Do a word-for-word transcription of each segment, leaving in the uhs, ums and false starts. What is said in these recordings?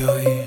Ой-ой-ой-ой.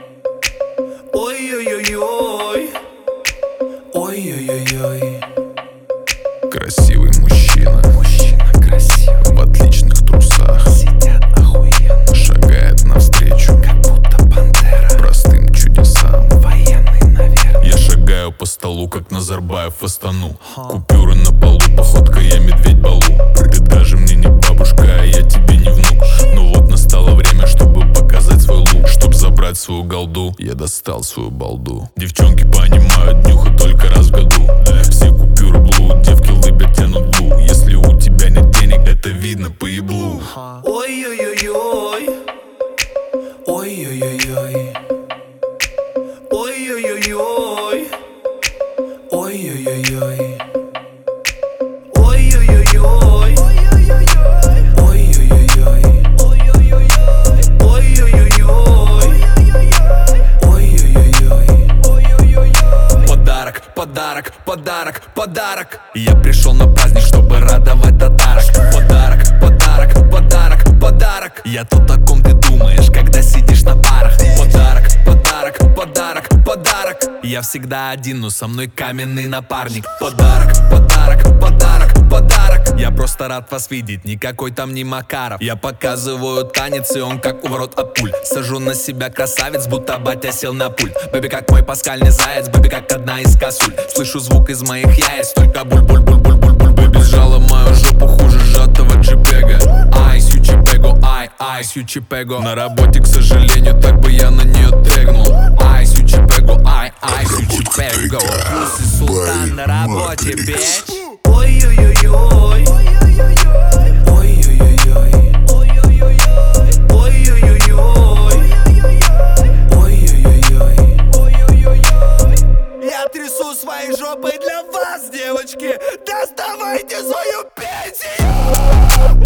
Ой-ой-ой-ой. Ой-ой-ой-ой. Красивый мужчина, Мужчина красивый, в отличных трусах, сидят охуенно, шагает навстречу как будто пантера, простым чудесам. военный, наверное. Я шагаю по столу, как Назарбаев в Астану. Купюры на полу, походка я медведь Балу. Ты даже мне не бабушка, а я тебе не внук. Но вот настало время, чтобы показать свой лук. Чтоб забрать свою голду, я достал свою балду. Девчонки понимают нюха только раз в году. Все купюры блуд, девки лыбят, тянут лу. Если у тебя нет денег, это видно по еблу. Ой-ой-ой-ой. Ой-ой-ой-ой. Ой-ой-ой-ой. Ой-ой-ой-ой. Ой-ой-ой-ой. Ой-ой-ой-ой. Ой-ой-ой-ой. Подарок, подарок, подарок, подарок. Я пришел на праздник, чтобы радовать татарок. Подарок, подарок, подарок, подарок. Я тот, о ком ты думаешь, когда сидишь на парах. Подарок, подарок, подарок, подарок. Я всегда один, но со мной каменный напарник. Подарок, подарок, подарок, подарок. Я просто рад вас видеть, никакой там не Макаров. Я показываю танец, и он как у ворот от пуль. Сажу на себя красавец, будто батя сел на пульт. Бэби как мой паскальный заяц, бэби как одна из косуль. Слышу звук из моих яиц, только буль-буль-буль-буль-буль-буль. Бэби сжала мою жопу хуже сжатого джипега. Айс, ючипего, ай, айс, ючипего. На работе, к сожалению, так бы я на нее трегнул. Айс, ючипего, ай, айс, ючипего. Пусть султан на работе, бич. Ой-ой-ой-ой. Ой-ой-ой-ой. Ой-ой-ой-ой. Ой-ой-ой-ой. Я трясу своей жопой для вас, девочки. Доставайте свою пенсию.